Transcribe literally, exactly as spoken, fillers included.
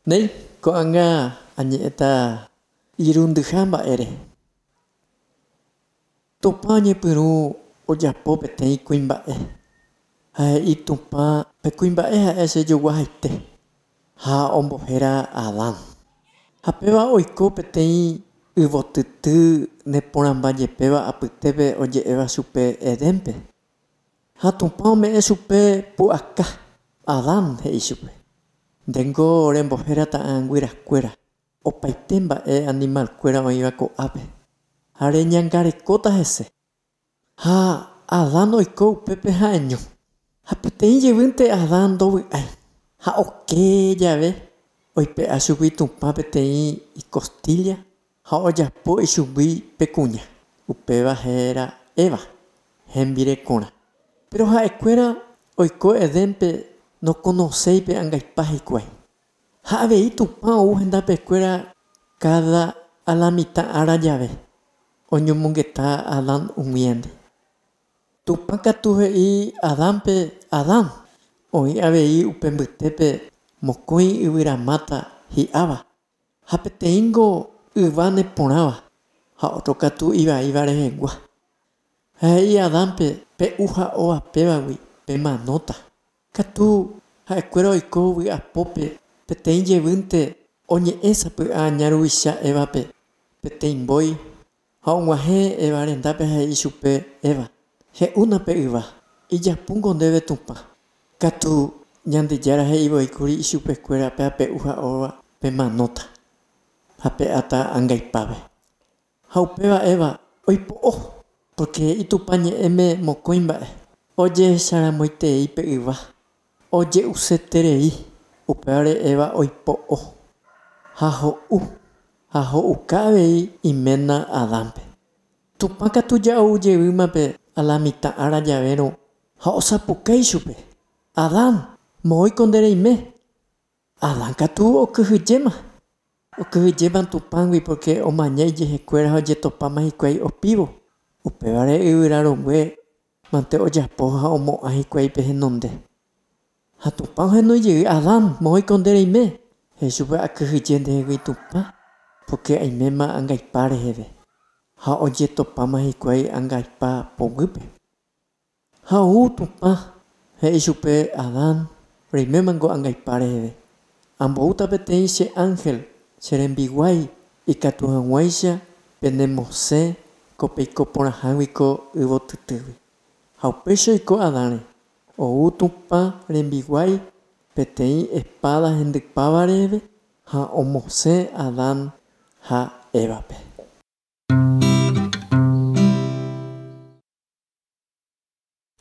Nei ko'anga añe'ẽta irundyha mba'ére. Tupã oñepyrũ ojapo peteĩ kuimba'e. Ha'e'i Tupã pe kuimba'e ha'e chejogua-haite ha ombohéra Adán. Ha péva oiko peteĩ yvotyty neporãmba jepéva apytépe oje'éva chupe Edénpe. Ha Tupã ome'ẽ chupe pu'aka. Adán he'i chupe. Ndéngo rembohéra ta'ã guyrakuéra opaite mba'e animalkuéra oĩva ko'ápe ha reñangarekóta hese. Ha Adán oiko upépe ha'eño. Ha peteĩ jevýnte Adán ndovy'ái ha oke jave oipe'a chugui Tupã peteĩ icostilla ha ojapo ichugui pe kuña. Upéva héra Eva, hembirekorã. Pero ha'ekuéra oiko Edénpe nokonoséipe ãngaipa hikuái. Ha avei Tupã ou hendapekuéra cada a la mitad ára jave oñomongeta Adán umíende. Tupã katu he'i Adánpe Adán oĩ avei upe mbytépe mokõi yvyramáta hi'áva ha peteĩngo yva neporãva ha otro katu ivaíva rehegua. Ha he'i Adánpe pe'u ha ovapégui pe manóta. Katu ha'ekuéra oiko vy'apópe peteĩ jevýnte oñe'ẽsapy'a ñaruvicha Évape peteĩmbói ha og̃uahẽ Eva rendápe ha he'i chupe Eva: he'únape yva, ijapúngo ndéve Tupã. Katu Ñandejára he'ivõikuri ichupekuéra pe'ape'u ha óva pe manóta ha pe'ãta ãngaipápe. Ha upéva Eva oipo'o porque he'i Tupã ñe'ẽme mokõi mba'e ojehecharamoitei pe yva, oje'useterei. Upévare Eva oipo'o ha ho'u ha ho'uka avei iména Adánpe. Tupã katu ja'oujevýmape a la mitad ára javérõ ha osapukái chupe: Adán, moõiko ndereime. Adán katu okyhyjéma. Okyhyjéma Tupãgui porque omaña ijehekuéra ha ojetopáma hikuái opívo. Upévare yvyrarogue mante ojapo ha omo'ã hikuái pe henonde. Ha Tupã ohenoijey: Adán, moõiko ndereime. He'i chupe: akyhyje ndehegui Tupã porque aiméma ãngaipa reheve ha ojetopáma hikuái ãngaipa poguýpe. Ha ou Tupã he'i chupe Adán: roimémango ãngaipa reheve. Amboúta peteĩ che ángel che rembiguái ikatu hag̃uáicha penemosẽ ko peiko porãháguiko yvotytýgui. Ha upéicha oiko Adánre ou Tupã rembiguái peteĩ espada hendypáva reheve ha omosẽ Adán ha Évape.